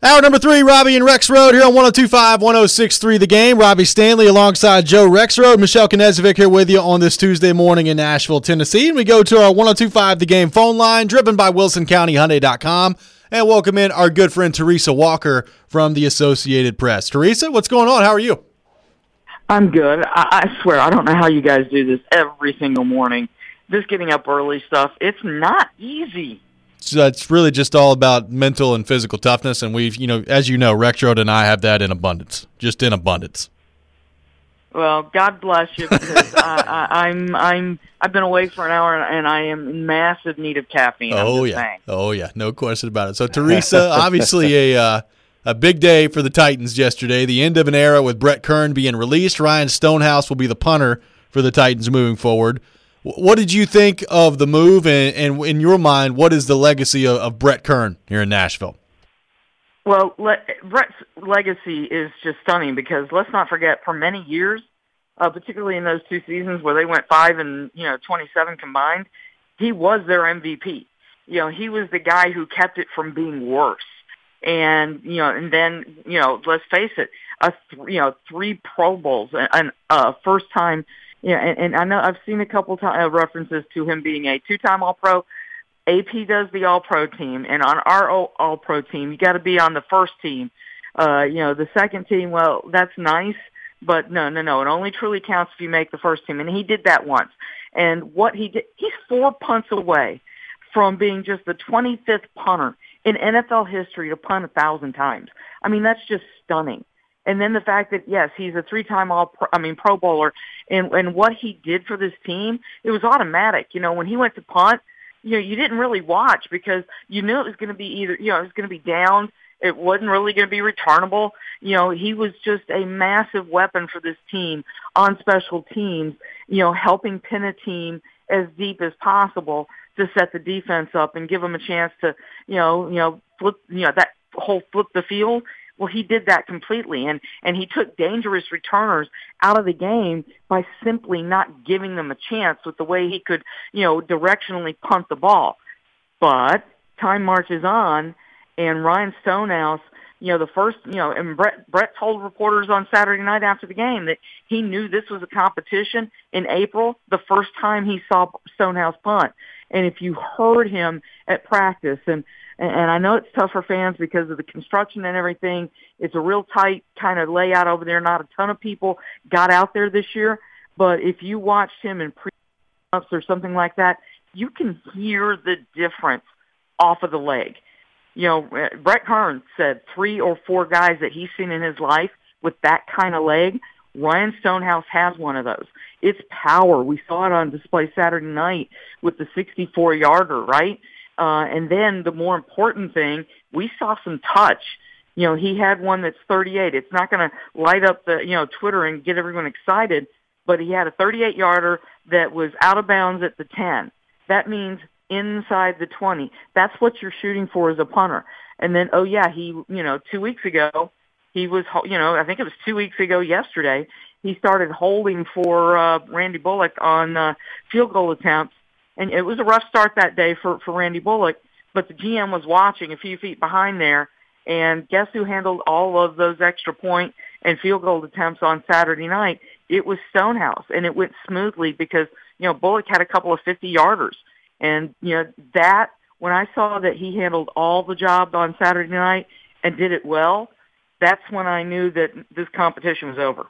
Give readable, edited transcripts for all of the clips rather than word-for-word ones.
Hour number 3, Robbie and Rex Road here on 102.5, 106.3 The Game. Robbie Stanley alongside Joe Rexrode. Michelle Knezovic here with you on this Tuesday morning in Nashville, Tennessee. And we go to our 102.5 The Game phone line, driven by WilsonCountyHyundai.com. And welcome in our good friend Teresa Walker from the Associated Press. Teresa, what's going on? How are you? I'm good. I swear, I don't know how you guys do this every single morning. This getting up early stuff, it's not easy. So it's really just all about mental and physical toughness, and we've, as you know, Rexrode and I have that in abundance, just in abundance. Well, God bless you, because I've been awake for an hour and I am in massive need of caffeine. Oh yeah, no question about it. So Teresa, obviously a big day for the Titans yesterday. The end of an era with Brett Kern being released. Ryan Stonehouse will be the punter for the Titans moving forward. What did you think of the move, and in your mind, what is the legacy of Brett Kern here in Nashville? Well, Brett's legacy is just stunning, because let's not forget, for many years, particularly in those two seasons where they went 5 and 27 combined, he was their MVP. He was the guy who kept it from being worse. And and then let's face it, 3 Pro Bowls and first time. Yeah, and I know I've seen a couple references to him being a 2-time All-Pro. AP does the All-Pro team, and on our All-Pro team, you got to be on the first team. The second team, well, that's nice, but no. It only truly counts if you make the first team, and he did that once. And what he did, he's 4 punts away from being just the 25th punter in NFL history to punt 1,000 times. I mean, that's just stunning. And then the fact that, yes, he's a 3-time Pro Bowler, and what he did for this team, it was automatic. When he went to punt, you didn't really watch, because you knew it was going to be either, it was going to be down. It wasn't really going to be returnable. He was just a massive weapon for this team on special teams, helping pin a team as deep as possible to set the defense up and give them a chance to, flip, that whole flip the field. Well, he did that completely, and he took dangerous returners out of the game by simply not giving them a chance with the way he could, directionally punt the ball. But time marches on, and Ryan Stonehouse, the first, and Brett told reporters on Saturday night after the game that he knew this was a competition in April, the first time he saw Stonehouse punt. And if you heard him at practice, and I know it's tough for fans because of the construction and everything. It's a real tight kind of layout over there. Not a ton of people got out there this year. But if you watched him in pre-ups or something like that, you can hear the difference off of the leg. Brett Kern said 3 or 4 guys that he's seen in his life with that kind of leg. Ryan Stonehouse has one of those. It's power. We saw it on display Saturday night with the 64-yarder, right? And then the more important thing, we saw some touch. He had one that's 38. It's not going to light up the, Twitter and get everyone excited, but he had a 38-yarder that was out of bounds at the 10. That means inside the 20. That's what you're shooting for as a punter. And then, he, 2 weeks ago, he was, I think it was 2 weeks ago yesterday, he started holding for Randy Bullock on field goal attempts. And it was a rough start that day for Randy Bullock, but the GM was watching a few feet behind there, and guess who handled all of those extra point and field goal attempts on Saturday night? It was Stonehouse, and it went smoothly because, Bullock had a couple of 50-yarders. And, that, when I saw that he handled all the job on Saturday night and did it well, that's when I knew that this competition was over.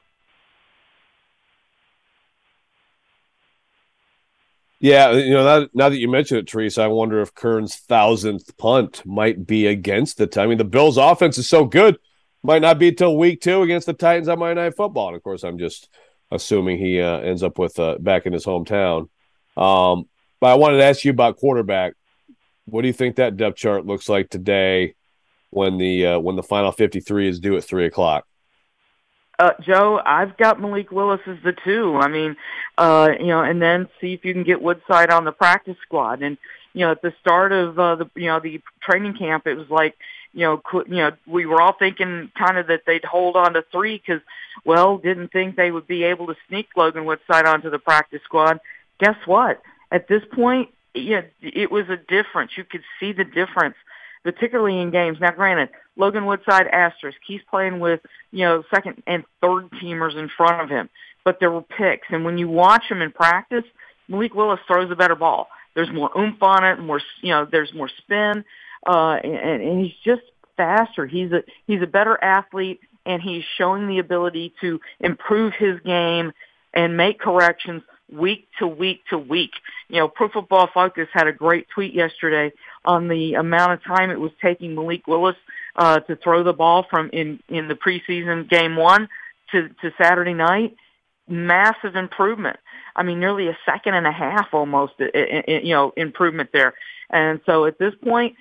Yeah, now that you mention it, Teresa, I wonder if Kern's 1,000th punt might be against the time. I mean, the Bills' offense is so good, might not be till week 2 against the Titans on Monday Night Football. And, of course, I'm just assuming he ends up with back in his hometown. But I wanted to ask you about quarterback. What do you think that depth chart looks like today when the final 53 is due at 3 o'clock? Joe, I've got Malik Willis as the 2. I mean, and then see if you can get Woodside on the practice squad. And, at the start of the training camp, it was like, we were all thinking kind of that they'd hold on to 3 because, didn't think they would be able to sneak Logan Woodside onto the practice squad. Guess what? At this point, it was a difference. You could see the difference particularly in games. Now, granted, Logan Woodside asterisk, he's playing with, second and third teamers in front of him, but there were picks. And when you watch him in practice, Malik Willis throws a better ball. There's more oomph on it, there's more spin, and he's just faster. He's a better athlete, and he's showing the ability to improve his game and make corrections week to week to week. Pro Football Focus had a great tweet yesterday on the amount of time it was taking Malik Willis to throw the ball from in the preseason game 1 to Saturday night. Massive improvement. I mean, nearly a second and a half almost, improvement there. And so at this point,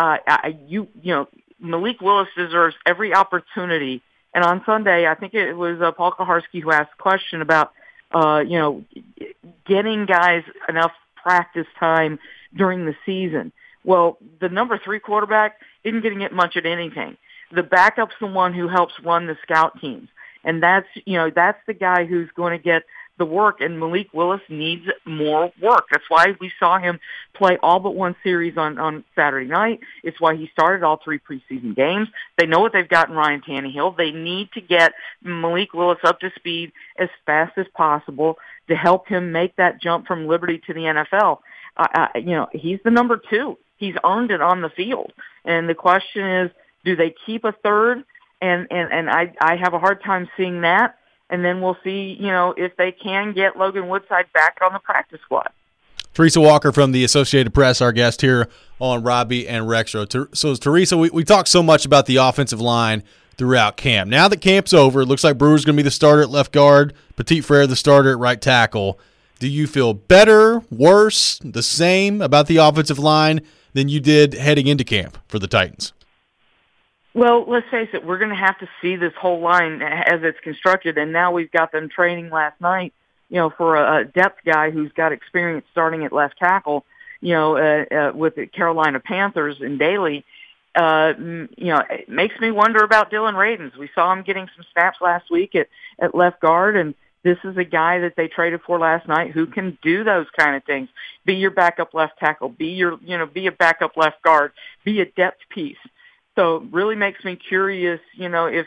Malik Willis deserves every opportunity. And on Sunday, I think it was Paul Kaharski who asked a question about, getting guys enough practice time during the season. Well, the number 3 quarterback isn't getting it much at anything. The backup's the one who helps run the scout teams. And that's the guy who's going to get the work, and Malik Willis needs more work. That's why we saw him play all but one series on Saturday night. It's why he started all 3 preseason games. They know what they've got in Ryan Tannehill. They need to get Malik Willis up to speed as fast as possible to help him make that jump from Liberty to the NFL. He's the number 2. He's earned it on the field. And the question is, do they keep a third? And I have a hard time seeing that. And then we'll see, if they can get Logan Woodside back on the practice squad. Teresa Walker from the Associated Press, our guest here on Robbie and Rexroad. So, Teresa, we talked so much about the offensive line throughout camp. Now that camp's over, it looks like Brewer's going to be the starter at left guard, Petit Frere the starter at right tackle. Do you feel better, worse, the same about the offensive line than you did heading into camp for the Titans? Well, let's face it, we're going to have to see this whole line as it's constructed, and now we've got them training last night, for a depth guy who's got experience starting at left tackle, with the Carolina Panthers and Daly. It makes me wonder about Dylan Radins. We saw him getting some snaps last week at left guard, and this is a guy that they traded for last night who can do those kind of things. Be your backup left tackle, be a backup left guard, be a depth piece. So it really makes me curious, if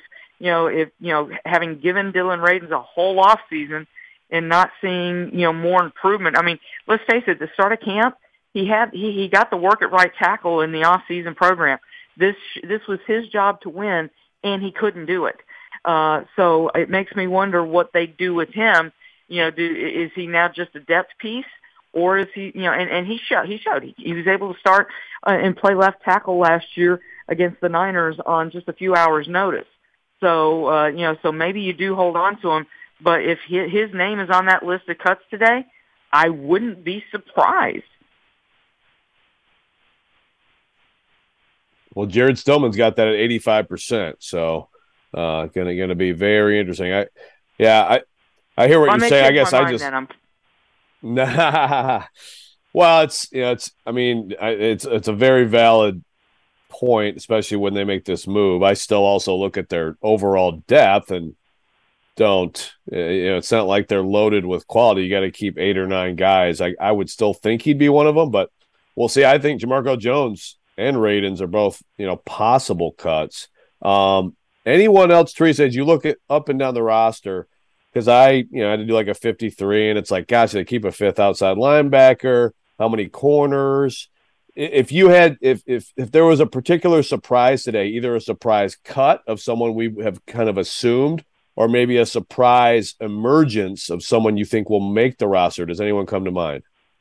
having given Dylan Radins a whole off season and not seeing, more improvement. I mean, let's face it, the start of camp, he got the work at right tackle in the off season program. This was his job to win, and he couldn't do it. So it makes me wonder what they do with him. Is he now just a depth piece? Or is he, and he showed he was able to start and play left tackle last year against the Niners on just a few hours' notice. So, so maybe you do hold on to him. But if his name is on that list of cuts today, I wouldn't be surprised. Well, Jared Stillman's got that at 85%. So, gonna be very interesting. I hear what you're saying. I guess I just. Nah. Well, it's a very valid point, especially when they make this move. I still also look at their overall depth and don't, it's not like they're loaded with quality. You got to keep 8 or 9 guys. I would still think he'd be one of them, but we'll see. I think Jamarco Jones and Radins are both, possible cuts. Anyone else, Teresa, as you look at up and down the roster, because I had to do like a 53, and it's like, gosh, they keep a 5th outside linebacker. How many corners? If there was a particular surprise today, either a surprise cut of someone we have kind of assumed, or maybe a surprise emergence of someone you think will make the roster, does anyone come to mind?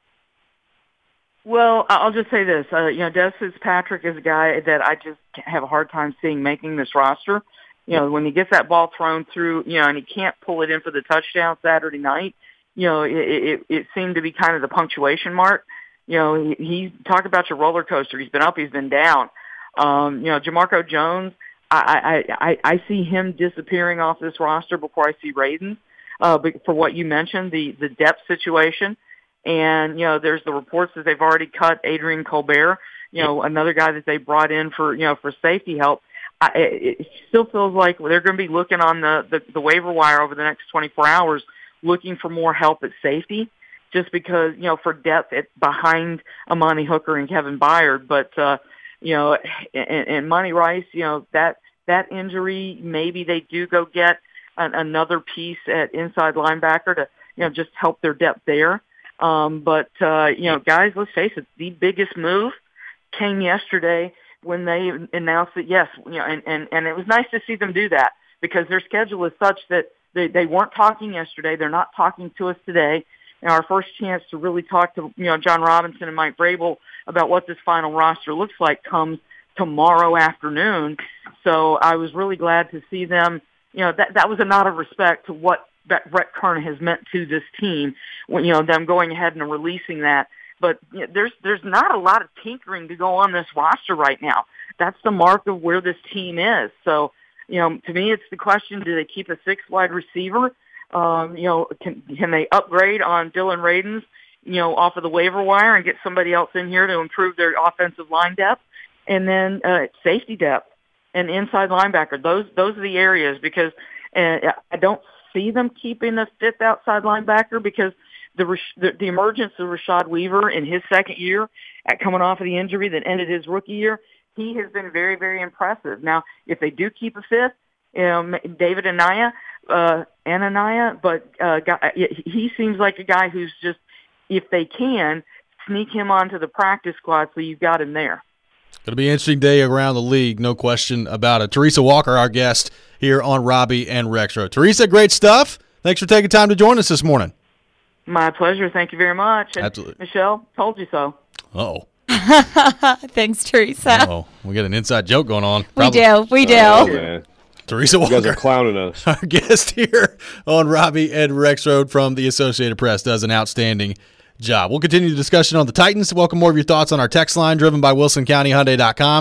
Well, I'll just say this. Des Fitzpatrick is a guy that I just have a hard time seeing making this roster. When he gets that ball thrown through, and he can't pull it in for the touchdown Saturday night, it seemed to be kind of the punctuation mark. He talked about your roller coaster. He's been up, he's been down. Jamarco Jones, I see him disappearing off this roster before I see Radins, for what you mentioned, the depth situation. And, there's the reports that they've already cut Adrian Colbert, another guy that they brought in for safety help. It still feels like they're going to be looking on the waiver wire over the next 24 hours, looking for more help at safety, just because, for depth behind Amani Hooker and Kevin Byard. But, and Monty Rice, that injury, maybe they do go get another piece at inside linebacker to, just help their depth there. But guys, let's face it, the biggest move came yesterday when they announced that, yes, and it was nice to see them do that because their schedule is such that they weren't talking yesterday. They're not talking to us today. And our first chance to really talk to, John Robinson and Mike Vrabel about what this final roster looks like comes tomorrow afternoon. So I was really glad to see them. That was a nod of respect to what Brett Kern has meant to this team, them going ahead and releasing that. But there's not a lot of tinkering to go on this roster right now. That's the mark of where this team is. So, to me, it's the question, do they keep a sixth wide receiver? Can they upgrade on Dylan Radins, off of the waiver wire and get somebody else in here to improve their offensive line depth? And then safety depth and inside linebacker. Those are the areas because I don't see them keeping a fifth outside linebacker because the emergence of Rashad Weaver in his second year at coming off of the injury that ended his rookie year, he has been very, very impressive. Now, if they do keep a fifth, David Anaya, but he seems like a guy who's just, if they can, sneak him onto the practice squad so you've got him there. Going to be an interesting day around the league, no question about it. Teresa Walker, our guest here on Robbie and Rexroad. Teresa, great stuff. Thanks for taking time to join us this morning. My pleasure. Thank you very much. And absolutely. Michelle, told you so. Uh-oh. Thanks, Teresa. Oh, we got an inside joke going on. We do. Man. Teresa Walker, you guys are clowning us. Our guest here on Robbie and Rexroad from the Associated Press, does an outstanding job. We'll continue the discussion on the Titans. Welcome more of your thoughts on our text line driven by WilsonCountyHyundai.com,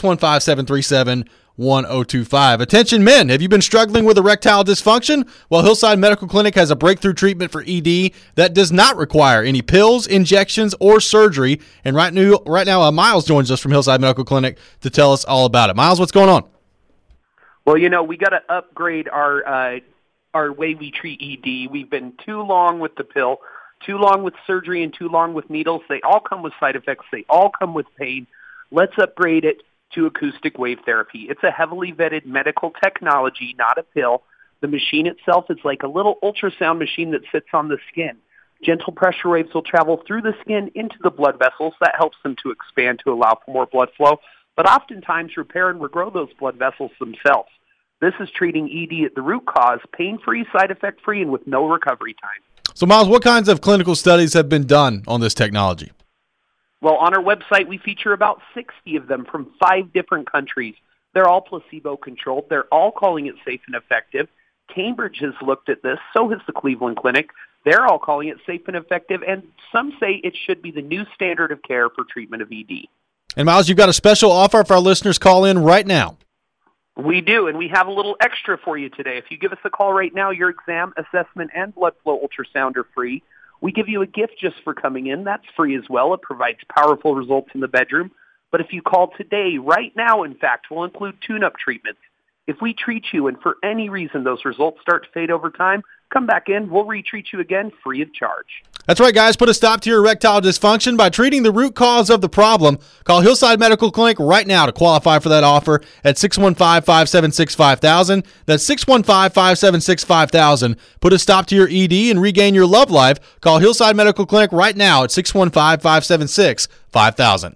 615-737-1025. Attention men, have you been struggling with erectile dysfunction? Well, Hillside Medical Clinic has a breakthrough treatment for ED that does not require any pills, injections, or surgery. And right now, Miles joins us from Hillside Medical Clinic to tell us all about it. Miles, what's going on? Well, we got to upgrade our way we treat ED. We've been too long with the pill, too long with surgery, and too long with needles. They all come with side effects. They all come with pain. Let's upgrade it to acoustic wave therapy. It's a heavily vetted medical technology, not a pill. The machine itself is like a little ultrasound machine that sits on the skin. Gentle pressure waves will travel through the skin into the blood vessels. That helps them to expand to allow for more blood flow, but oftentimes repair and regrow those blood vessels themselves. This is treating ED at the root cause, pain-free, side effect-free, and with no recovery time. So, Miles, what kinds of clinical studies have been done on this technology? Well, on our website, we feature about 60 of them from 5 different countries. They're all placebo-controlled. They're all calling it safe and effective. Cambridge has looked at this. So has the Cleveland Clinic. They're all calling it safe and effective, and some say it should be the new standard of care for treatment of ED. And, Miles, you've got a special offer if our listeners call in right now. We do, and we have a little extra for you today. If you give us a call right now, your exam, assessment, and blood flow ultrasound are free. We give you a gift just for coming in. That's free as well. It provides powerful results in the bedroom. But if you call today, right now, in fact, we'll include tune-up treatments. If we treat you and for any reason those results start to fade over time, come back in. We'll retreat you again free of charge. That's right, guys. Put a stop to your erectile dysfunction by treating the root cause of the problem. Call Hillside Medical Clinic right now to qualify for that offer at 615-576-5000. That's 615-576-5000. Put a stop to your ED and regain your love life. Call Hillside Medical Clinic right now at 615-576-5000.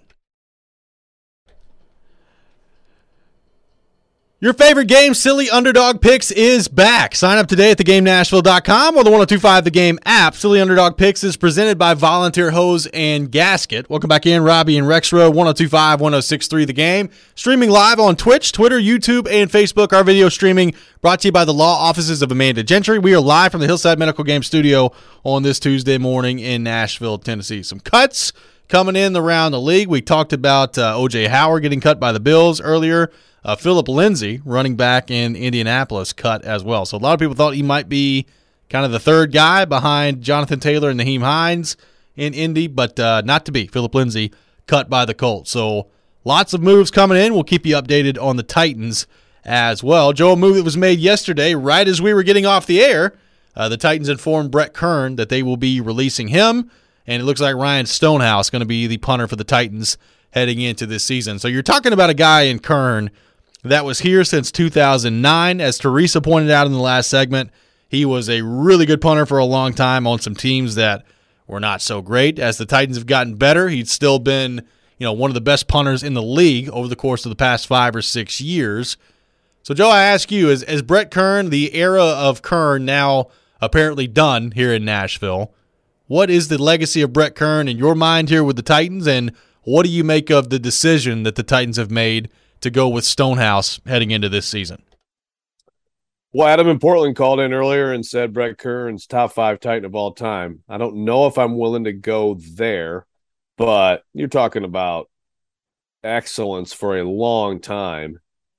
Your favorite game, Silly Underdog Picks, is back. Sign up today at theGameNashville.com or the 102.5 The Game app. Silly Underdog Picks is presented by Volunteer Hose and Gasket. Welcome back in, Robbie and Rexroad, 102.5, 106.3 The Game. Streaming live on Twitch, Twitter, YouTube, and Facebook. Our video streaming brought to you by the law offices of Amanda Gentry. We are live from the Hillside Medical Game Studio on this Tuesday morning in Nashville, Tennessee. Some cuts coming in around the league. We talked about O.J. Howard getting cut by the Bills earlier. Philip Lindsay, running back in Indianapolis, cut as well. So a lot of people thought he might be kind of the third guy behind Jonathan Taylor and Nyheim Hines in Indy, but not to be. Philip Lindsay cut by the Colts. So lots of moves coming in. We'll keep you updated on the Titans as well. Joe, a move that was made yesterday, right as we were getting off the air, the Titans informed Brett Kern that they will be releasing him, and it looks like Ryan Stonehouse going to be the punter for the Titans heading into this season. So you're talking about a guy in Kern that was here since 2009. As Teresa pointed out in the last segment, he was a really good punter for a long time on some teams that were not so great. As the Titans have gotten better, he's still been, one of the best punters in the league over the course of the past 5 or 6 years. So, Joe, I ask you, is Brett Kern, the era of Kern now apparently done here in Nashville? What is the legacy of Brett Kern in your mind here with the Titans, and what do you make of the decision that the Titans have made to go with Stonehouse heading into this season? Well, Adam in Portland called in earlier and said Brett Kern's top 5 Titan of all time. I don't know if I'm willing to go there, but you're talking about excellence for a long time.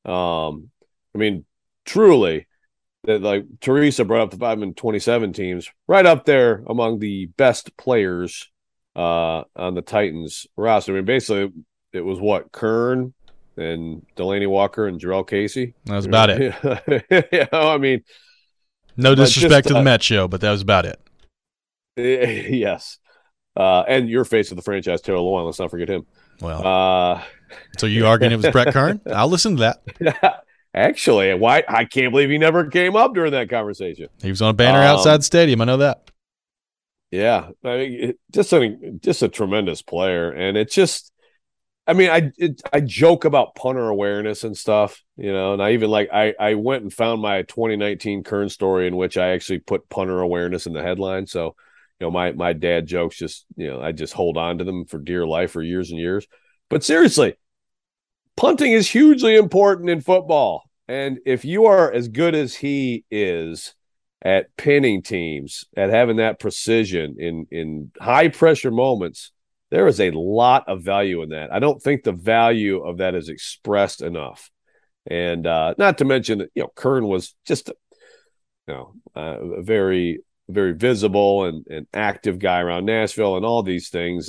Truly, that like Teresa brought up the 5 and 27 teams, right up there among the best players on the Titans roster. Basically, it was Kern and Delaney Walker and Jarrell Casey. That was about it. No disrespect to the Met show, but that was about it. Yes. And your face of the franchise, Taylor Lewan. Let's not forget him. Well, so you arguing it was Brett Kern? I'll listen to that. Actually, why? I can't believe he never came up during that conversation. He was on a banner outside the stadium. I know that. Yeah, just a tremendous player, and it's just, I joke about punter awareness and stuff, and I even I went and found my 2019 Kern story in which I actually put punter awareness in the headline. So, my dad jokes just, I just hold on to them for dear life for years and years. But seriously, punting is hugely important in football. And if you are as good as he is at pinning teams, at having that precision in high pressure moments, there is a lot of value in that. I don't think the value of that is expressed enough. And not to mention that, Kern was just, a very, very visible and active guy around Nashville and all these things.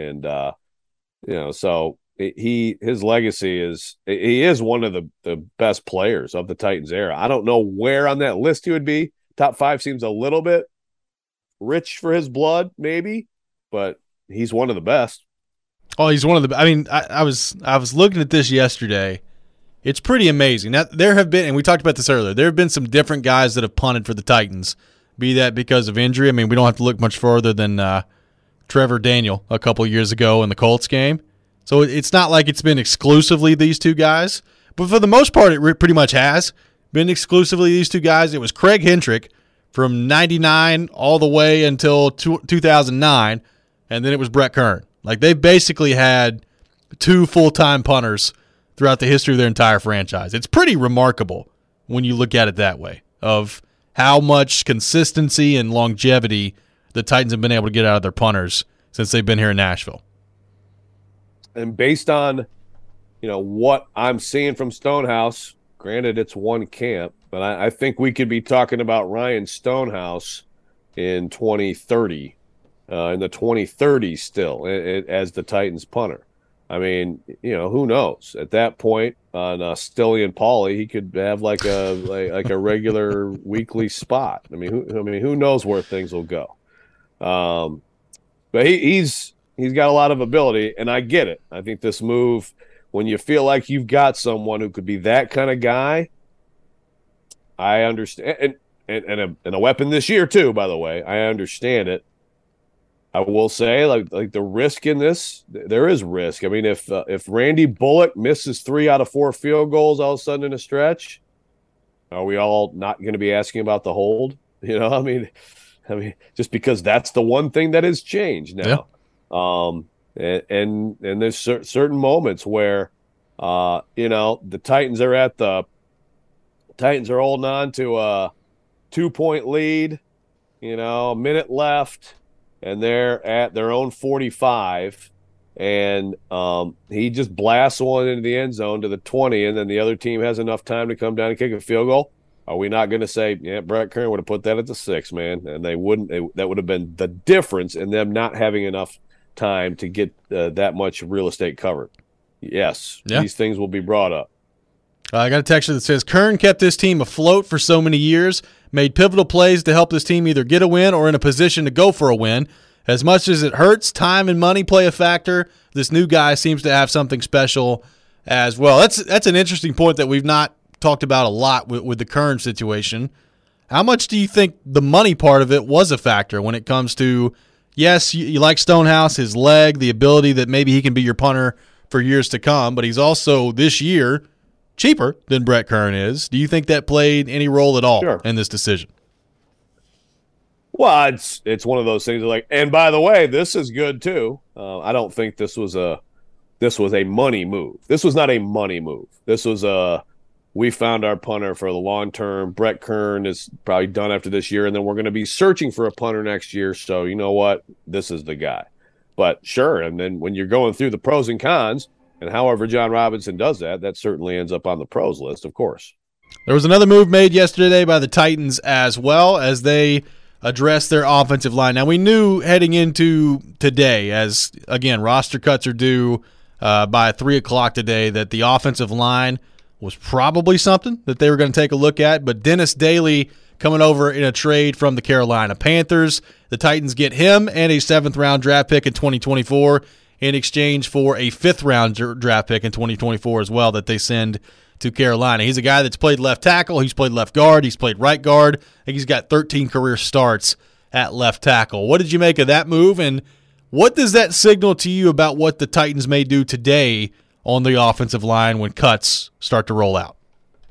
So his legacy is, he is one of the best players of the Titans era. I don't know where on that list he would be. Top 5 seems a little bit rich for his blood, maybe, but he's one of the best. Oh, he's one of the. I was looking at this yesterday. It's pretty amazing. Now, there have been, and we talked about this earlier, there have been some different guys that have punted for the Titans, be that because of injury. We don't have to look much further than Trevor Daniel a couple years ago in the Colts game. So it's not like it's been exclusively these two guys. But for the most part, it pretty much has been exclusively these two guys. It was Craig Hentrick from 99 all the way until 2009, and then it was Brett Kern. They basically had 2 full-time punters throughout the history of their entire franchise. It's pretty remarkable when you look at it that way, of how much consistency and longevity the Titans have been able to get out of their punters since they've been here in Nashville. And based on, what I'm seeing from Stonehouse, granted it's one camp, but I think we could be talking about Ryan Stonehouse in 2030, in the 2030s still, as the Titans punter. Who knows? At that point, on Stilly and Pauly, he could have like a regular weekly spot. Who knows where things will go? But he's got a lot of ability, and I get it. I think this move, when you feel like you've got someone who could be that kind of guy, I understand, and a weapon this year too. By the way, I understand it. I will say, like the risk in this, there is risk. If Randy Bullock misses 3 out of 4 field goals all of a sudden in a stretch, are we all not going to be asking about the hold? Just because that's the one thing that has changed now. Yeah. And there's certain moments where, the Titans are holding on to a 2-point lead, a minute left, and they're at their own 45, and he just blasts one into the end zone to the 20, and then the other team has enough time to come down and kick a field goal. Are we not going to say, yeah, Brett Kern would have put that at the 6, man? And they wouldn't. That would have been the difference in them not having enough time to get that much real estate covered. Yes, yeah. These things will be brought up. I got a text that says, Kern kept this team afloat for so many years, made pivotal plays to help this team either get a win or in a position to go for a win. as much as it hurts, time and money play a factor. This new guy seems to have something special as well. That's an interesting point that we've not talked about a lot with the current situation. How much do you think the money part of it was a factor when it comes to, yes, you like Stonehouse, his leg, the ability that maybe he can be your punter for years to come, but he's also this year cheaper than Brett Kern is. Do you think that played any role at all in this decision? Well, it's one of those things like, and by the way, this is good too. I don't think this was a money move. This was not a money move. This was we found our punter for the long term. Brett Kern is probably done after this year, and then we're going to be searching for a punter next year. So you know what? This is the guy. But sure, and then when you're going through the pros and cons, and however John Robinson does that, that certainly ends up on the pros list, of course. There was another move made yesterday by the Titans as well as they address their offensive line. Now, we knew heading into today, as, again, roster cuts are due by 3 o'clock today, that the offensive line was probably something that they were going to take a look at. But Dennis Daly coming over in a trade from the Carolina Panthers. The Titans get him and a 7th-round draft pick in 2024 in exchange for a 5th-round draft pick in 2024 as well that they send to Carolina. He's a guy that's played left tackle. He's played left guard. He's played right guard. I think he's got 13 career starts at left tackle. What did you make of that move, and what does that signal to you about what the Titans may do today on the offensive line when cuts start to roll out?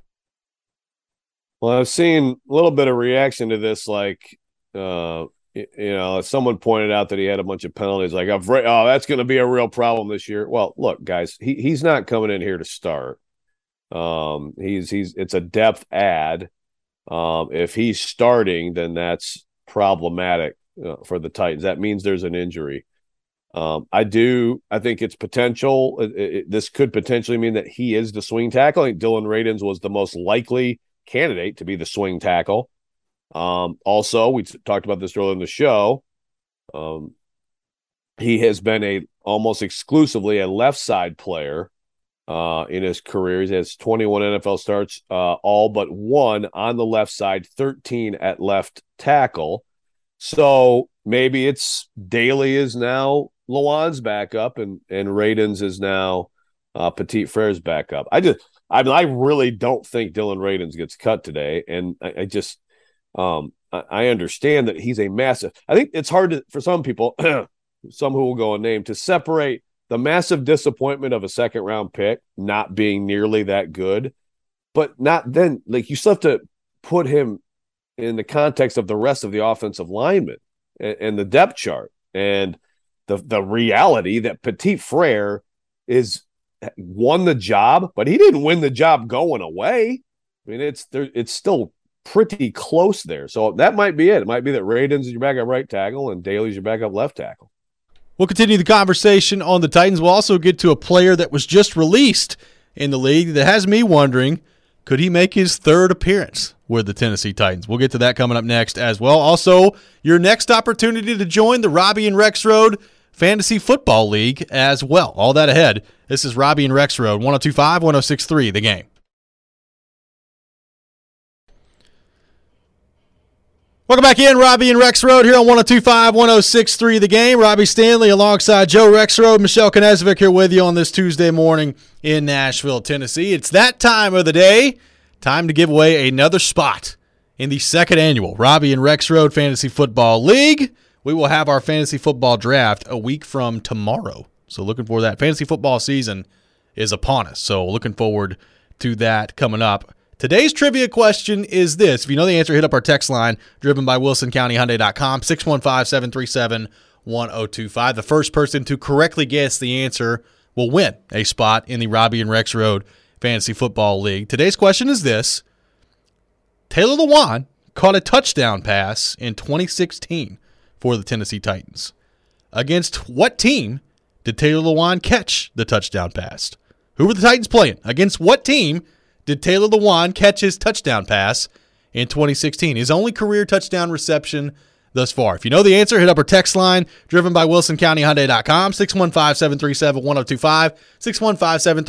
Well, I've seen a little bit of reaction to this, like, someone pointed out that he had a bunch of penalties. Like, that's going to be a real problem this year. Well, look, guys, he's not coming in here to start. It's a depth add. If he's starting, then that's problematic for the Titans. That means there's an injury. I think it's potential. This could potentially mean that he is the swing tackle. I think Dylan Radins was the most likely candidate to be the swing tackle. Also, we talked about this earlier in the show. He has been almost exclusively a left side player in his career. He has 21 NFL starts, all but 1 on the left side, 13 at left tackle. So maybe it's Daly is now Lawan's backup, and Radins is now Petit Frere's backup. I really don't think Dylan Radins gets cut today, and I understand that he's a massive. I think it's hard for some people, some who will go unnamed, to separate the massive disappointment of a 2nd-round pick not being nearly that good, but not then. Like, you still have to put him in the context of the rest of the offensive linemen and the depth chart and the reality that Petit Frere won the job, but he didn't win the job going away. I mean, it's still pretty close there. So that might be it. It might be that Radins is your backup right tackle and Daly's your backup left tackle. We'll continue the conversation on the Titans. We'll also get to a player that was just released in the league that has me wondering, could he make his 3rd appearance with the Tennessee Titans? We'll get to that coming up next as well. Also, your next opportunity to join the Robbie and Rexrode Fantasy Football League as well. All that ahead. This is Robbie and Rexrode, 102.5, 106.3, The Game. Welcome back in, Robbie and Rexrode here on 102.5, 106.3 The Game. Robbie Stanley alongside Joe Rexrode, Michelle Knezovic here with you on this Tuesday morning in Nashville, Tennessee. It's that time of the day. Time to give away another spot in the 2nd annual Robbie and Rexrode Fantasy Football League. We will have our fantasy football draft a week from tomorrow. So looking for that. Fantasy football season is upon us. So looking forward to that coming up. Today's trivia question is this. If you know the answer, hit up our text line, driven by WilsonCountyHyundai.com, 615-737-1025. The first person to correctly guess the answer will win a spot in the Robbie and Rexrode Fantasy Football League. Today's question is this. Taylor Lewan caught a touchdown pass in 2016 for the Tennessee Titans. Against what team did Taylor Lewan catch the touchdown pass? Who were the Titans playing? Against what team did Taylor Lewan catch his touchdown pass in 2016? His only career touchdown reception thus far. If you know the answer, hit up our text line, driven by WilsonCountyHyundai.com, 615-737-1025,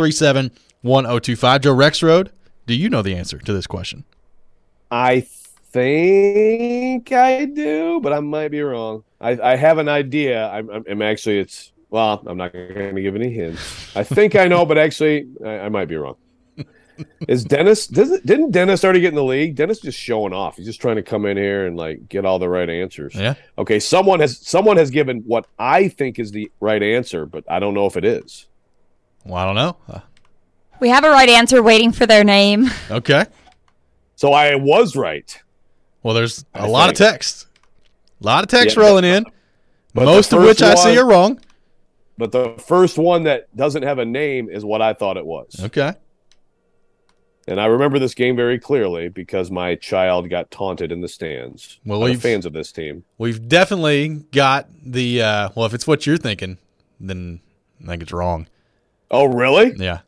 615-737-1025. Joe Rexrode, do you know the answer to this question? I think I do, but I might be wrong. I have an idea. I'm actually, I'm not going to give any hints. I think I know, but actually, I might be wrong. Is Dennis? Didn't Dennis already get in the league? Dennis is just showing off. He's just trying to come in here and like get all the right answers. Yeah. Okay. Someone has given what I think is the right answer, but I don't know if it is. Well, I don't know. We have a right answer waiting for their name. Okay. So I was right. Well, there's a lot of text. A lot of text Yeah, rolling in, but most of which I see are wrong. But the first one that doesn't have a name is what I thought it was. Okay. And I remember this game very clearly because my child got taunted in the stands. Well, by the we've- fans of this team. We've definitely got the if it's what you're thinking, then I think it's wrong. Oh, really? Yeah.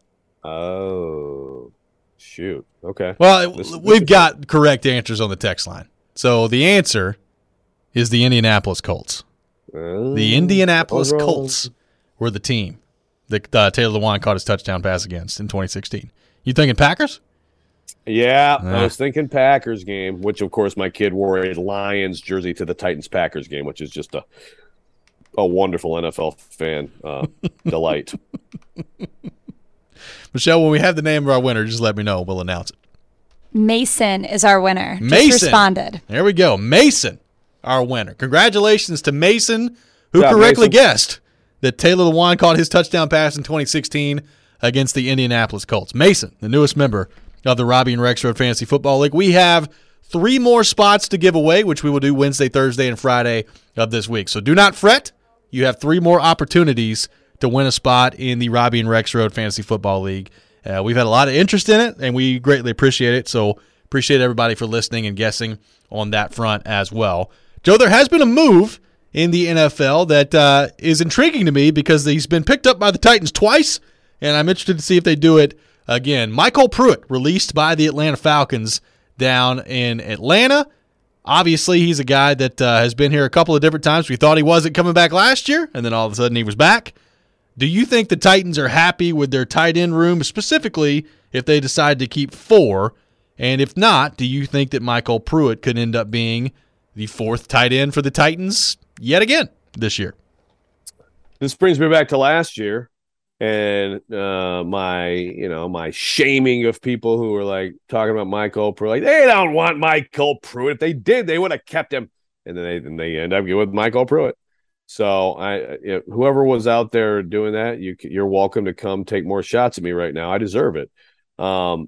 Oh, shoot. Okay. Well, This we've is- got correct answers on the text line. So the answer is the Indianapolis Colts. The Indianapolis wrong. Colts were the team that Taylor Lewan caught his touchdown pass against in 2016. You thinking Packers? Yeah, Ah. I was thinking Packers game, which of course my kid wore a Lions jersey to the Titans-Packers game, which is just a wonderful NFL fan delight. Michelle, when we have the name of our winner, just let me know. We'll announce it. Mason is our winner. Mason. Just responded. There we go. Mason, our winner. Congratulations to Mason, who Good job, correctly Mason. guessed that Taylor Lewan caught his touchdown pass in 2016 against the Indianapolis Colts. Mason, the newest member of the Robbie and Rex Road Fantasy Football League. We have 3 more spots to give away, which we will do Wednesday, Thursday, and Friday of this week. So do not fret. You have 3 more opportunities to win a spot in the Robbie and Rex Road Fantasy Football League. We've had a lot of interest in it, and we greatly appreciate it. So appreciate everybody for listening and guessing on that front as well. Joe, there has been a move in the NFL that is intriguing to me because he's been picked up by the Titans twice, and I'm interested to see if they do it again. Michael Pruitt, released by the Atlanta Falcons down in Atlanta. Obviously, he's a guy that has been here a couple of different times. We thought he wasn't coming back last year, and then all of a sudden he was back. Do you think the Titans are happy with their tight end room, specifically if they decide to keep 4? And if not, do you think that Michael Pruitt could end up being the 4th tight end for the Titans yet again this year? This brings me back to last year and my shaming of people who were like talking about Michael Pruitt. Like, they don't want Michael Pruitt. If they did, they would have kept him. And then they end up with Michael Pruitt. So whoever was out there doing that, you're welcome to come take more shots at me right now. I deserve it. I'm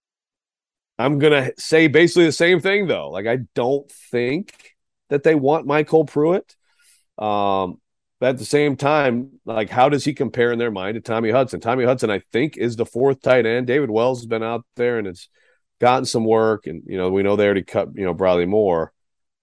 gonna say basically the same thing though. Like, I don't think that they want Michael Pruitt. But at the same time, like, how does he compare in their mind to Tommy Hudson? Tommy Hudson, I think, is the 4th tight end. David Wells has been out there and it's gotten some work, and we know they already cut Bradley Moore.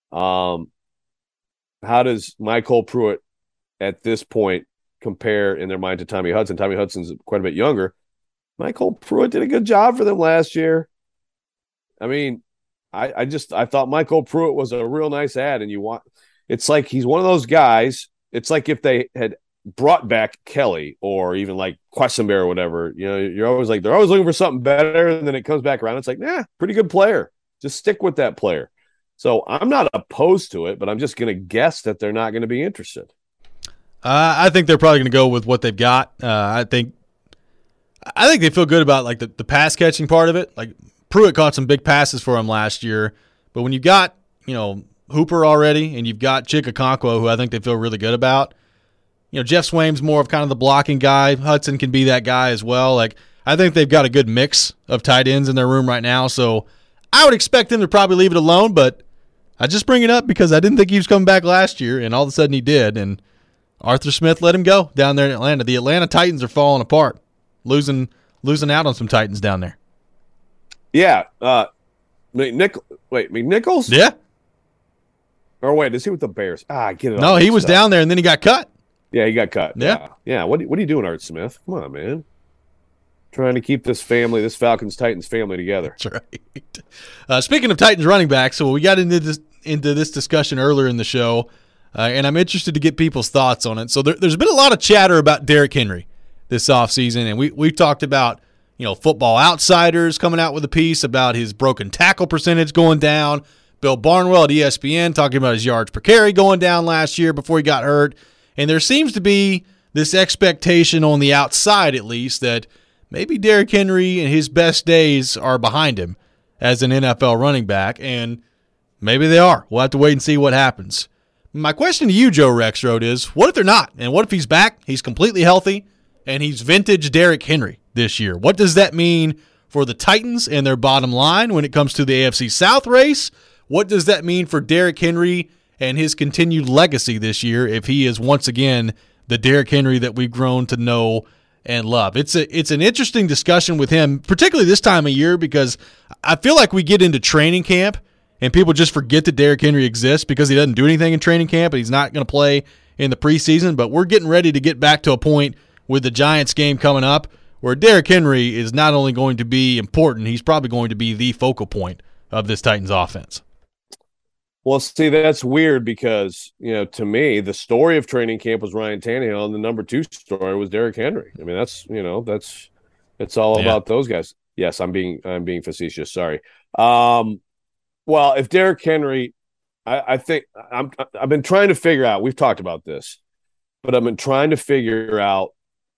How does Michael Pruitt at this point compare in their mind to Tommy Hudson? Tommy Hudson's quite a bit younger. Michael Pruitt did a good job for them last year. I mean, I thought Michael Pruitt was a real nice ad, and it's like he's one of those guys. It's like if they had brought back Kelly or even like Quessenberry or whatever, you're always like, they're always looking for something better. And then it comes back around. It's like, pretty good player. Just stick with that player. So I'm not opposed to it, but I'm just going to guess that they're not going to be interested. I think they're probably going to go with what they've got. I think they feel good about like the pass catching part of it. Like, Pruitt caught some big passes for him last year, but when you've got Hooper already and you've got Chig Okonkwo, who I think they feel really good about. Jeff Swaim's more of kind of the blocking guy. Hudson can be that guy as well. Like, I think they've got a good mix of tight ends in their room right now, so I would expect them to probably leave it alone, but I just bring it up because I didn't think he was coming back last year, and all of a sudden he did, and Arthur Smith let him go down there in Atlanta. The Atlanta Titans are falling apart, losing out on some Titans down there. Yeah. McNichols? Yeah. Or wait, is he with the Bears? Get it. No, he was down there, and then he got cut. Yeah, he got cut. Yeah. Yeah. What are you doing, Art Smith? Come on, man. Trying to keep this Falcons-Titans family together. That's right. Speaking of Titans running backs, so we got into this discussion earlier in the show, and I'm interested to get people's thoughts on it. So there's been a lot of chatter about Derrick Henry this offseason, and we've talked about Football Outsiders coming out with a piece about his broken tackle percentage going down, Bill Barnwell at ESPN talking about his yards per carry going down last year before he got hurt. And there seems to be this expectation on the outside, at least, that maybe Derrick Henry and his best days are behind him as an NFL running back, and maybe they are. We'll have to wait and see what happens. My question to you, Joe Rexrode, is what if they're not? And what if he's back, he's completely healthy, and he's vintage Derrick Henry this year? What does that mean for the Titans and their bottom line when it comes to the AFC South race? What does that mean for Derrick Henry and his continued legacy this year if he is once again the Derrick Henry that we've grown to know and love? It's an interesting discussion with him, particularly this time of year, because I feel like we get into training camp and people just forget that Derrick Henry exists because he doesn't do anything in training camp and he's not going to play in the preseason. But we're getting ready to get back to a point with the Giants game coming up where Derrick Henry is not only going to be important, he's probably going to be the focal point of this Titans offense. Well, see, that's weird because, to me, the story of training camp was Ryan Tannehill, and the number 2 story was Derrick Henry. I mean, it's all about those guys. Yes, I'm being facetious. Sorry. Well, if Derrick Henry, I think I've been trying to figure out. We've talked about this, but I've been trying to figure out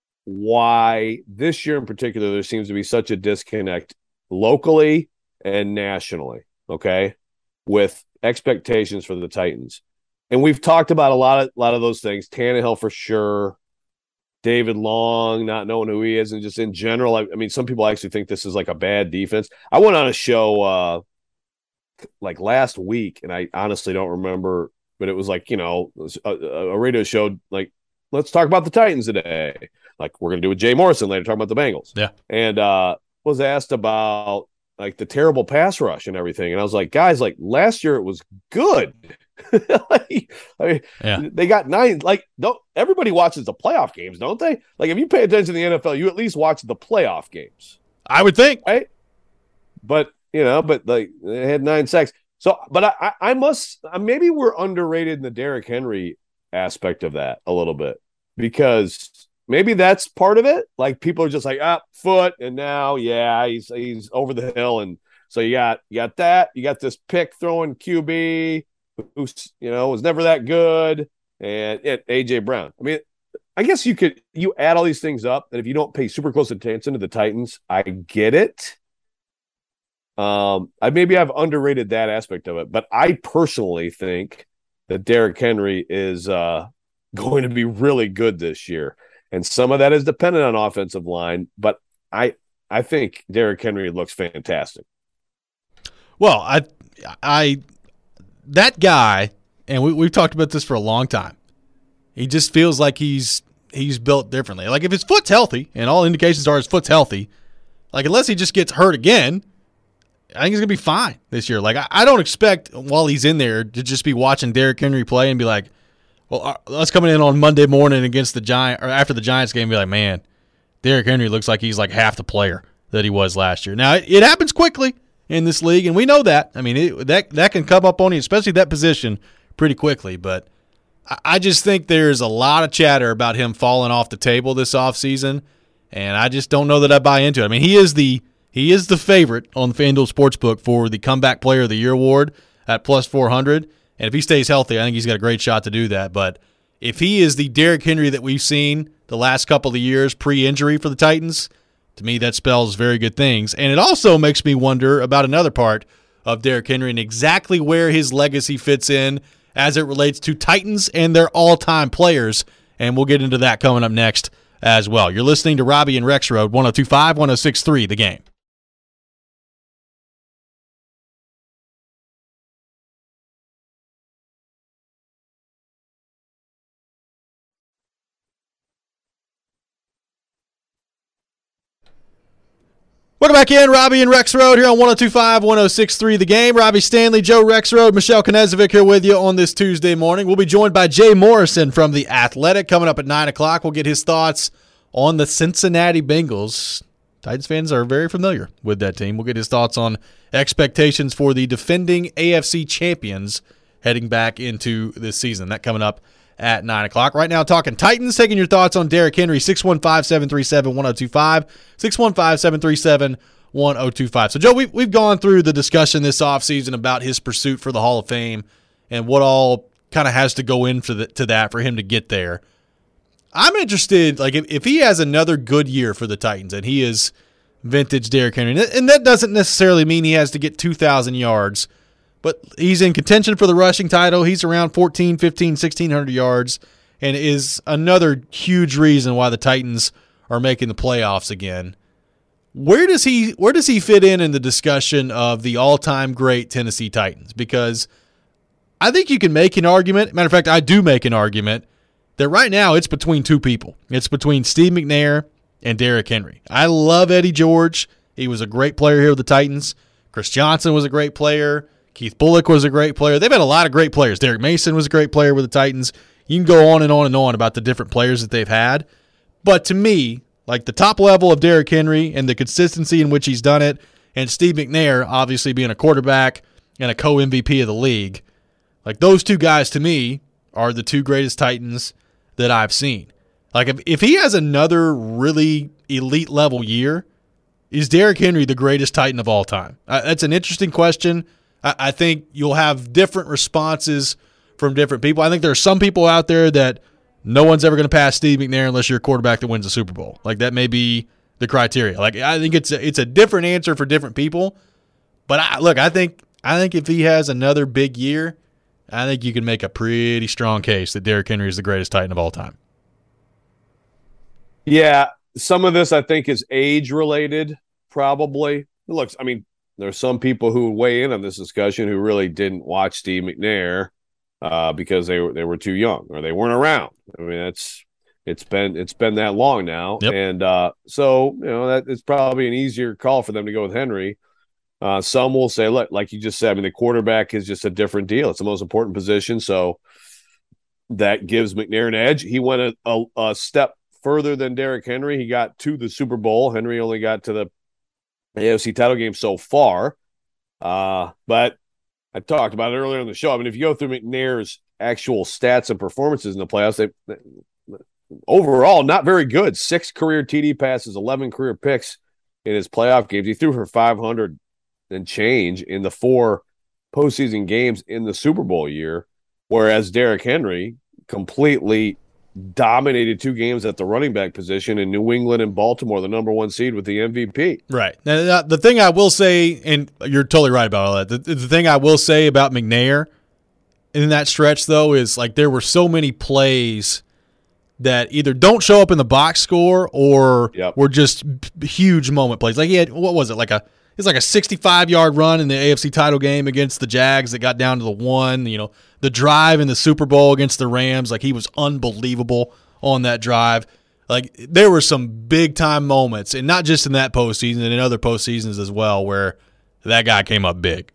why this year in particular there seems to be such a disconnect locally and nationally. Okay, with expectations for the Titans. And we've talked about a lot of those things. Tannehill for sure. David Long, not knowing who he is, and just in general, I mean, some people actually think this is like a bad defense. I went on a show like last week, and I honestly don't remember, but it was like, a radio show like, let's talk about the Titans today. Like we're going to do with Jay Morrison later, talking about the Bengals. Yeah. And was asked about like the terrible pass rush and everything. And I was like, guys, like last year it was good. They got 9. Like, don't everybody watches the playoff games, don't they? Like, if you pay attention to the NFL, you at least watch the playoff games. I would think, right? But like they had 9 sacks. So, but I must maybe we're underrated in the Derrick Henry aspect of that a little bit, because maybe that's part of it. Like people are just like, foot, and now, he's over the hill, and so you got that. You got this pick throwing QB who was never that good, and AJ Brown. I mean, I guess you add all these things up, and if you don't pay super close attention to the Titans, I get it. I've underrated that aspect of it, but I personally think that Derrick Henry is going to be really good this year. And some of that is dependent on offensive line, but I think Derrick Henry looks fantastic. Well, that guy, and we've talked about this for a long time, he just feels like he's built differently. Like if his foot's healthy, and all indications are his foot's healthy, like unless he just gets hurt again, I think he's going to be fine this year. Like I don't expect while he's in there to just be watching Derrick Henry play and be like, well, let's come in on Monday morning against the Giants or after the Giants game and be like, man, Derrick Henry looks like he's like half the player that he was last year. Now, it happens quickly in this league, and we know that. I mean, that can come up on you, especially that position, pretty quickly. But I just think there's a lot of chatter about him falling off the table this offseason, and I just don't know that I buy into it. I mean, he is the favorite on the FanDuel Sportsbook for the Comeback Player of the Year award at plus 400. And if he stays healthy, I think he's got a great shot to do that. But if he is the Derrick Henry that we've seen the last couple of years pre-injury for the Titans, to me that spells very good things. And it also makes me wonder about another part of Derrick Henry and exactly where his legacy fits in as it relates to Titans and their all-time players. And we'll get into that coming up next as well. You're listening to Robbie and Rexrode, 102.5, 106.3 The Game. Welcome back in, Robbie and Rexrode here on 102.5, 106.3 The Game. Robbie Stanley, Joe Rexrode, Michelle Knezovic here with you on this Tuesday morning. We'll be joined by Jay Morrison from The Athletic coming up at 9 o'clock. We'll get his thoughts on the Cincinnati Bengals. Titans fans are very familiar with that team. We'll get his thoughts on expectations for the defending AFC champions heading back into this season. That coming up at 9 o'clock. Right now, talking Titans, taking your thoughts on Derrick Henry, 615-737-1025, 1025. So, Joe, we've gone through the discussion this offseason about his pursuit for the Hall of Fame and what all kind of has to go into that for him to get there. I'm interested, like, if he has another good year for the Titans and he is vintage Derrick Henry, and that doesn't necessarily mean he has to get 2,000 yards, but he's in contention for the rushing title. He's around 15, 1,600 yards, and is another huge reason why the Titans are making the playoffs again. Where does he fit in the discussion of the all-time great Tennessee Titans? Because I think you can make an argument. Matter of fact, I do make an argument that right now it's between two people. It's between Steve McNair and Derrick Henry. I love Eddie George. He was a great player here with the Titans. Chris Johnson was a great player. Keith Bullock was a great player. They've had a lot of great players. Derek Mason was a great player with the Titans. You can go on and on and on about the different players that they've had. But to me, like the top level of Derrick Henry and the consistency in which he's done it, and Steve McNair obviously being a quarterback and a co-MVP of the league, like those two guys to me are the two greatest Titans that I've seen. Like if he has another really elite level year, is Derrick Henry the greatest Titan of all time? That's an interesting question. I think you'll have different responses from different people. I think there are some people out there that no one's ever going to pass Steve McNair unless you're a quarterback that wins a Super Bowl. Like that may be the criteria. Like I think it's a different answer for different people. But I think if he has another big year, I think you can make a pretty strong case that Derrick Henry is the greatest Titan of all time. Yeah, some of this I think is age-related, probably. Look, I mean, there's some people who weigh in on this discussion who really didn't watch Steve McNair because they were too young or they weren't around. I mean, it's been that long now, yep. And so that it's probably an easier call for them to go with Henry. Some will say, look, like you just said, I mean, the quarterback is just a different deal. It's the most important position, so that gives McNair an edge. He went a step further than Derrick Henry. He got to the Super Bowl. Henry only got to the AFC title game so far. But I talked about it earlier on the show. I mean, if you go through McNair's actual stats and performances in the playoffs, they overall not very good. 6 career TD passes, 11 career picks in his playoff games. He threw for 500 and change in the 4 postseason games in the Super Bowl year, whereas Derrick Henry completely dominated 2 games at the running back position in New England and Baltimore, the number 1 seed with the MVP. Right. Now, the thing I will say, and you're totally right about all that, the thing I will say about McNair in that stretch, though, is like there were so many plays that either don't show up in the box score or were just huge moment plays. Like he had, what was it, it's like a 65-yard run in the AFC title game against the Jags that got down to the 1. The drive in the Super Bowl against the Rams, like he was unbelievable on that drive. Like there were some big-time moments, and not just in that postseason and in other postseasons as well, where that guy came up big.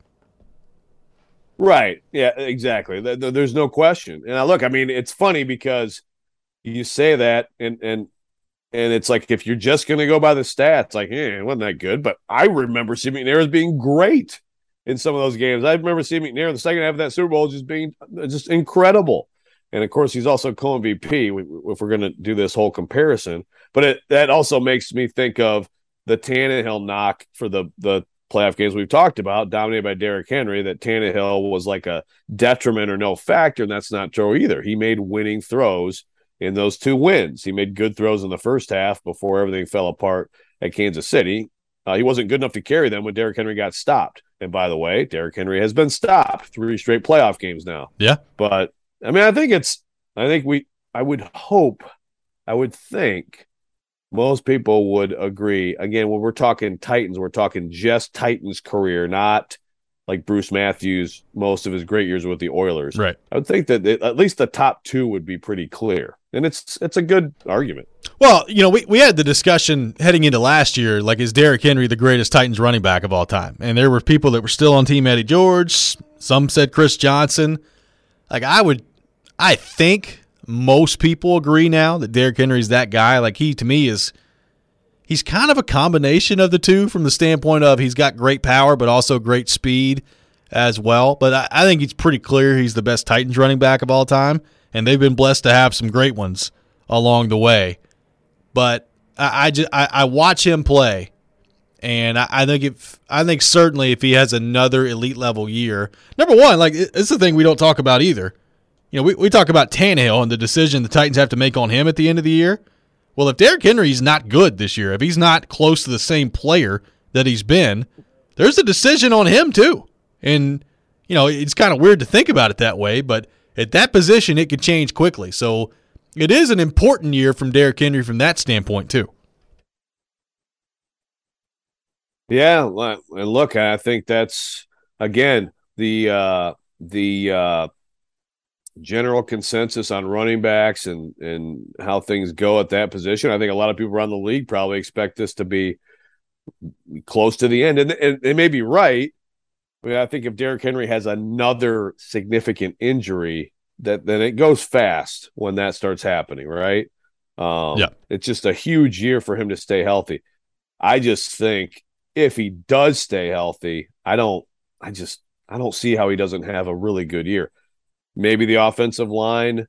Right. Yeah, exactly. There's no question. And look, I mean, it's funny because you say that, and it's like if you're just going to go by the stats, like, it wasn't that good. But I remember Steve McNair as being great in some of those games. I remember Steve McNair in the second half of that Super Bowl just being just incredible. And, of course, he's also co-MVP if we're going to do this whole comparison. But that also makes me think of the Tannehill knock for the playoff games we've talked about, dominated by Derrick Henry, that Tannehill was like a detriment or no factor, and that's not true either. He made winning throws in those 2 wins. He made good throws in the first half before everything fell apart at Kansas City. He wasn't good enough to carry them when Derrick Henry got stopped. And by the way, Derrick Henry has been stopped 3 straight playoff games now. Yeah. But I mean, I would think most people would agree. Again, when we're talking Titans, we're talking just Titans career, not like Bruce Matthews, most of his great years with the Oilers. Right. I would think that at least the top 2 would be pretty clear. And it's a good argument. Well, we had the discussion heading into last year, like, is Derrick Henry the greatest Titans running back of all time? And there were people that were still on Team Eddie George. Some said Chris Johnson. Like, I think most people agree now that Derrick Henry's that guy. Like, he, to me, he's kind of a combination of the two from the standpoint of he's got great power but also great speed as well. But I think it's pretty clear he's the best Titans running back of all time, and they've been blessed to have some great ones along the way. But I watch him play, And I think certainly if he has another elite level year, number one, like it's the thing we don't talk about either. You know, we talk about Tannehill and the decision the Titans have to make on him at the end of the year. Well, if Derrick Henry's not good this year, if he's not close to the same player that he's been, there's a decision on him too. And, you know, it's kind of weird to think about it that way, but at that position, it could change quickly. So it is an important year from Derrick Henry from that standpoint too. Yeah, and look, I think that's again the general consensus on running backs and how things go at that position. I think a lot of people around the league probably expect this to be close to the end, and they may be right. I mean, I think if Derrick Henry has another significant injury, then it goes fast when that starts happening, right? Yeah, it's just a huge year for him to stay healthy. I just think if he does stay healthy, I don't see how he doesn't have a really good year. Maybe the offensive line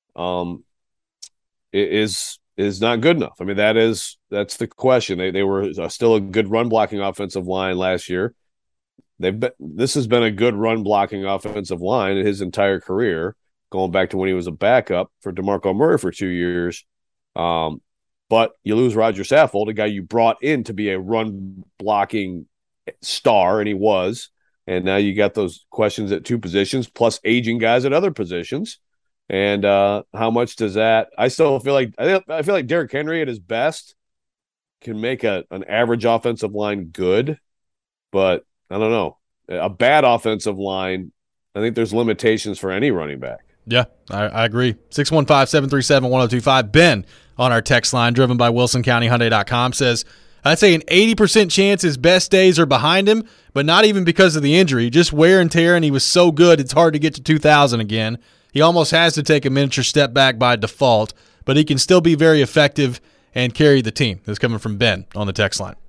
is not good enough. I mean, that's the question. They were still a good run blocking offensive line last year. This has been a good run blocking offensive line in his entire career, going back to when he was a backup for DeMarco Murray for 2 years. But you lose Roger Saffold, a guy you brought in to be a run blocking star, and he was. And now you got those questions at two positions, plus aging guys at other positions. And how much does that? I feel like Derrick Henry at his best can make an average offensive line good, but I don't know. A bad offensive line, I think there's limitations for any running back. Yeah, I agree. 615-737-1025. Ben on our text line, driven by WilsonCountyHyundai.com, says, I'd say an 80% chance his best days are behind him, but not even because of the injury, just wear and tear, and he was so good it's hard to get to 2,000 again. He almost has to take a miniature step back by default, but he can still be very effective and carry the team. That's coming from Ben on the text line.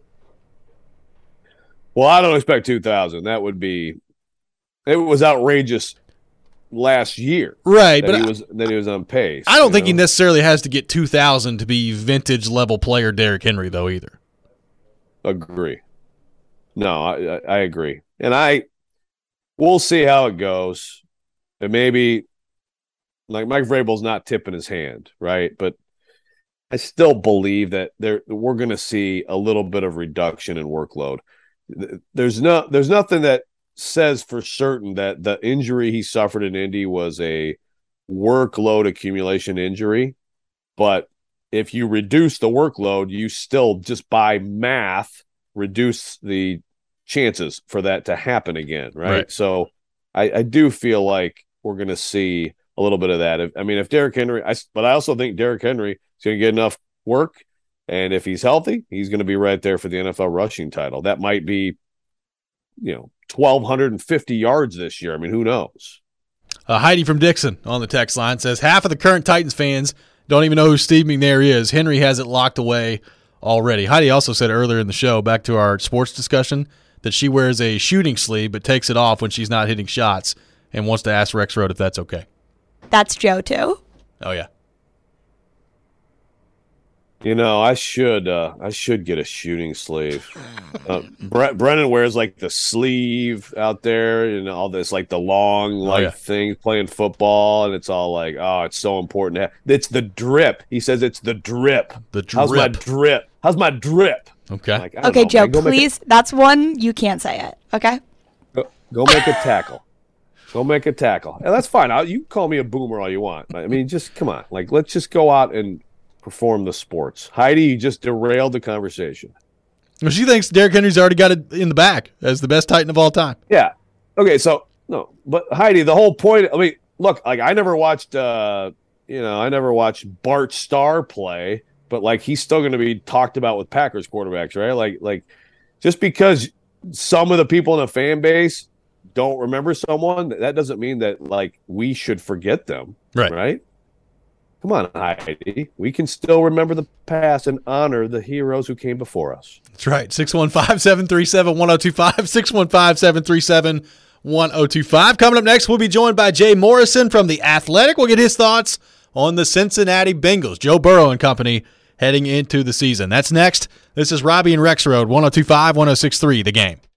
Well, I don't expect 2,000. It was outrageous last year, right? But he was on pace. I don't think he necessarily has to get 2,000 to be vintage level player Derrick Henry, though. Either. Agree. No, I agree, and we'll see how it goes. And maybe, like, Mike Vrabel's not tipping his hand, right? But I still believe that we're going to see a little bit of reduction in workload. There's nothing that says for certain that the injury he suffered in Indy was a workload accumulation injury, but if you reduce the workload, you still just by math reduce the chances for that to happen again, right? So I do feel like we're going to see a little bit of that. If Derrick Henry, but I also think Derrick Henry is going to get enough work, and if he's healthy, he's going to be right there for the NFL rushing title. That might be, 1,250 yards this year. I mean, who knows? Heidi from Dixon on the text line says, half of the current Titans fans don't even know who Steve McNair is. Henry has it locked away already. Heidi also said earlier in the show, back to our sports discussion, that she wears a shooting sleeve but takes it off when she's not hitting shots and wants to ask Rex Road if that's okay. That's Joe, too. Oh, yeah. I should get a shooting sleeve. Brennan wears like the sleeve out there, all this like the long thing playing football, and it's all like, oh, it's so important. It's the drip. He says it's the drip. The drip. How's my drip? Okay. Like, okay, Joe, please. That's one you can't say it. Okay. Go make a tackle. Go make a tackle. And that's fine. You call me a boomer all you want. I mean, just come on. Like, let's just go out and perform the sports. Heidi, you just derailed the conversation. Well, she thinks Derrick Henry's already got it in the bag as the best Titan of all time. Yeah. Okay, so no, but Heidi, the whole point. I mean, look, like I never watched Bart Starr play, but like he's still going to be talked about with Packers quarterbacks, right? Like just because some of the people in the fan base don't remember someone, that doesn't mean that like we should forget them, right? Come on, Heidi. We can still remember the past and honor the heroes who came before us. That's right. 615-737-1025, 615-737-1025. Coming up next, we'll be joined by Jay Morrison from The Athletic. We'll get his thoughts on the Cincinnati Bengals. Joe Burrow and company heading into the season. That's next. This is Robbie and Rex Road, 102.5, 106.3, The Game.